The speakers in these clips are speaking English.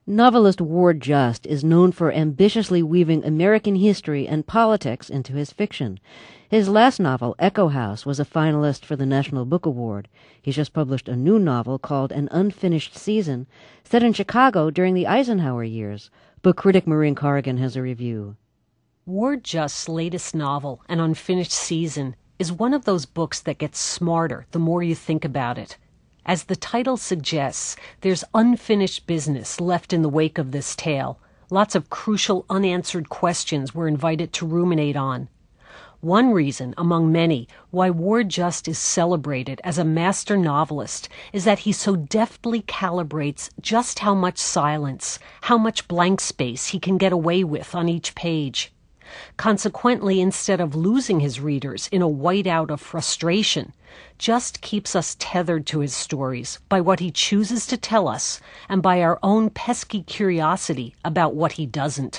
Novelist Ward Just is known for ambitiously weaving American history and politics into his fiction. His last novel, Echo House, was a finalist for the National Book Award. He's just published a new novel called An Unfinished Season, set in Chicago during the Eisenhower years. Book critic Maureen Corrigan has a review. Ward Just's latest novel, An Unfinished Season, is one of those books that gets smarter the more you think about it. As the title suggests, there's unfinished business left in the wake of this tale. Lots of crucial unanswered questions we're invited to ruminate on. One reason, among many, why Ward Just is celebrated as a master novelist is that he so deftly calibrates just how much silence, how much blank space he can get away with on each page. Consequently, instead of losing his readers in a whiteout of frustration, Just keeps us tethered to his stories by what he chooses to tell us and by our own pesky curiosity about what he doesn't.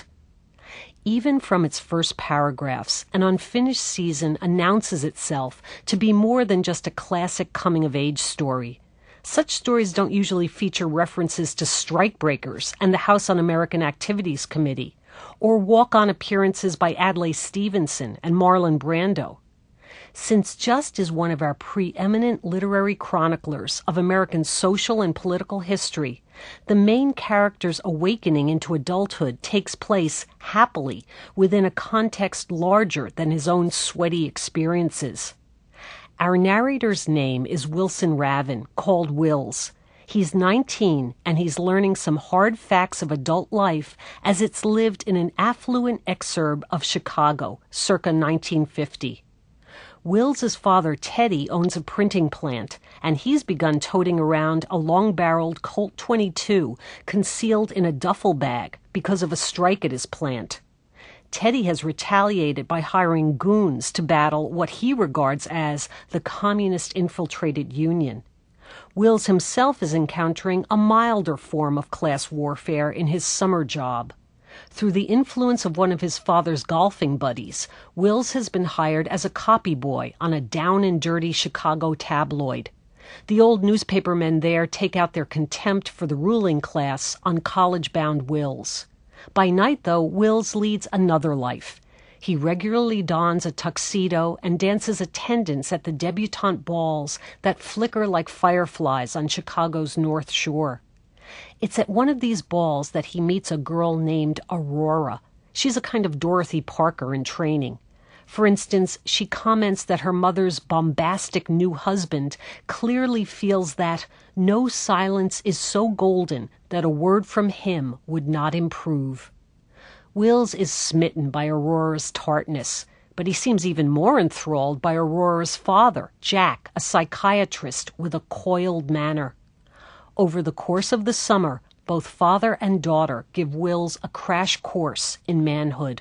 Even from its first paragraphs, An Unfinished Season announces itself to be more than just a classic coming-of-age story. Such stories don't usually feature references to strikebreakers and the House Un-American Activities Committee, or walk-on appearances by Adlai Stevenson and Marlon Brando. Since Just is one of our preeminent literary chroniclers of American social and political history, the main character's awakening into adulthood takes place happily within a context larger than his own sweaty experiences. Our narrator's name is Wilson Raven, called Wills. He's 19, and he's learning some hard facts of adult life as it's lived in an affluent exurb of Chicago, circa 1950. Wills's father, Teddy, owns a printing plant, and he's begun toting around a long-barreled Colt 22 concealed in a duffel bag because of a strike at his plant. Teddy has retaliated by hiring goons to battle what he regards as the communist-infiltrated union. Wills himself is encountering a milder form of class warfare in his summer job. Through the influence of one of his father's golfing buddies, Wills has been hired as a copy boy on a down-and-dirty Chicago tabloid. The old newspapermen there take out their contempt for the ruling class on college-bound Wills. By night, though, Wills leads another life. He regularly dons a tuxedo and dances attendance at the debutante balls that flicker like fireflies on Chicago's North Shore. It's at one of these balls that he meets a girl named Aurora. She's a kind of Dorothy Parker in training. For instance, she comments that her mother's bombastic new husband clearly feels that no silence is so golden that a word from him would not improve. Wills is smitten by Aurora's tartness, but he seems even more enthralled by Aurora's father, Jack, a psychiatrist with a coiled manner. Over the course of the summer, both father and daughter give Wills a crash course in manhood.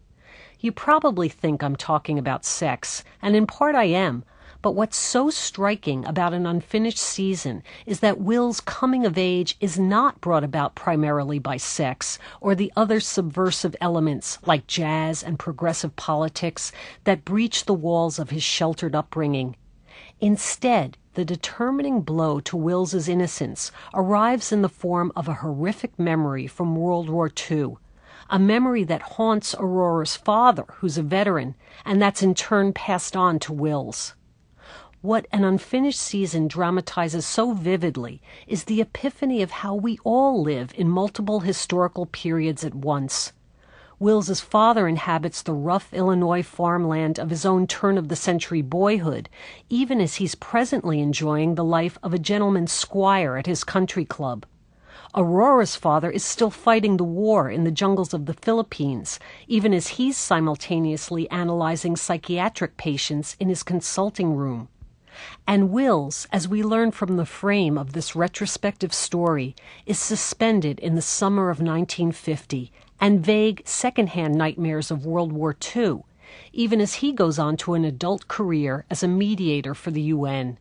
You probably think I'm talking about sex, and in part I am, but what's so striking about An Unfinished Season is that Wills' coming of age is not brought about primarily by sex or the other subversive elements like jazz and progressive politics that breach the walls of his sheltered upbringing. Instead, the determining blow to Wills's innocence arrives in the form of a horrific memory from World War II, a memory that haunts Aurora's father, who's a veteran, and that's in turn passed on to Wills. What An Unfinished Season dramatizes so vividly is the epiphany of how we all live in multiple historical periods at once. Wills's father inhabits the rough Illinois farmland of his own turn-of-the-century boyhood, even as he's presently enjoying the life of a gentleman's squire at his country club. Aurora's father is still fighting the war in the jungles of the Philippines, even as he's simultaneously analyzing psychiatric patients in his consulting room. And Wills, as we learn from the frame of this retrospective story, is suspended in the summer of 1950 and vague second-hand nightmares of World War II, even as he goes on to an adult career as a mediator for the UN.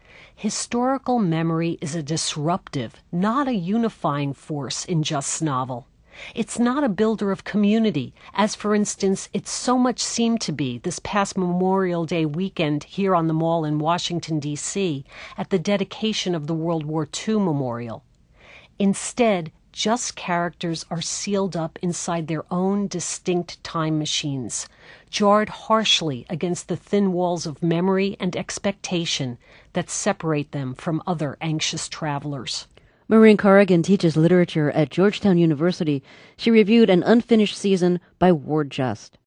Historical memory is a disruptive, not a unifying force in Just's novel. It's not a builder of community, as, for instance, it so much seemed to be this past Memorial Day weekend here on the Mall in Washington, D.C., at the dedication of the World War II Memorial. Instead, Just's characters are sealed up inside their own distinct time machines, jarred harshly against the thin walls of memory and expectation that separate them from other anxious travelers. Maureen Corrigan teaches literature at Georgetown University. She reviewed an unfinished season by Ward Just.